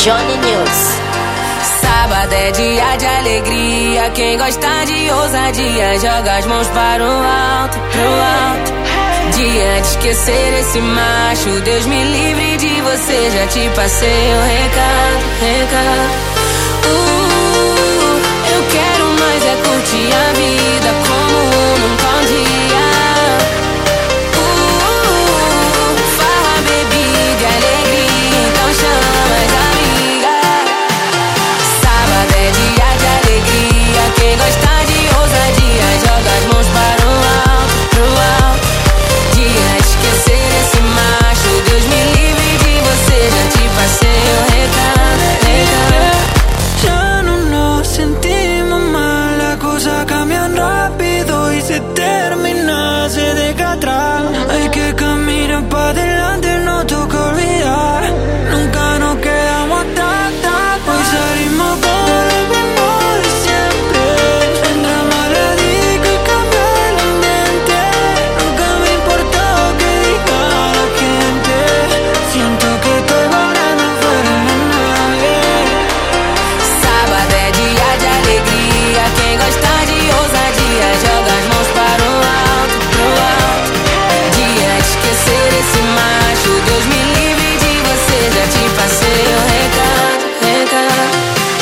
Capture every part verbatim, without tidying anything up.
Johnny News. Sábado é dia de alegria, quem gosta de ousadia joga as mãos para o alto, pro alto. Dia de esquecer esse macho, Deus me livre de você, já te passei o recado, recado. Uh, eu quero mais é curtir a vida como nunca um dia. Uh, farra, bebida e alegria, então chama as amigas. Sábado é dia de alegria, quem gosta de ousadia joga as mãos para o alto, pro alto. Dia de esquecer esse macho, Deus me livre de você, já te passei o recado, recado. Ya no nos sentimos mal, las cosas cambian rápido y se termina, se deja atrás. Hay que caminar para adelante, no toca olvidar. Nunca nos quedamos atrás, hoy salimos con lo mismo de siempre. Entramos a la disco y cambia el ambiente. Nunca me importó que diga la gente. Siento que estoy volando fuera de nadie. Sábado é dia de alegria, quem gosta de ousadia joga as mãos para o alto, pro alto. Dia de esquecer esse macho, Deus me livre de você, já te passei o recado, recado.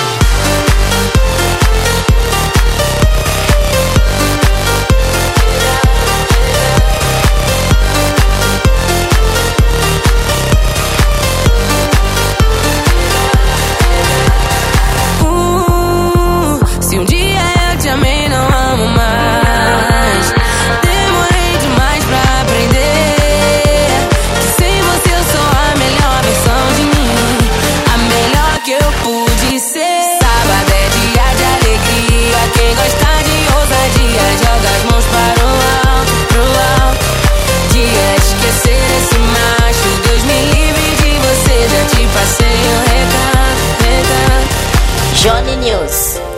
Uh, se um dia eu te amei, não amo mais. Demorei demais pra aprender que sem você eu sou a melhor versão de mim, a melhor que eu pude ser. Sábado é dia de alegria, quem gosta de ousadia joga as mãos para o alto, pro alto. Dia de esquecer esse macho, Deus me livre de você, já te passei o recado, recado. Johnny News.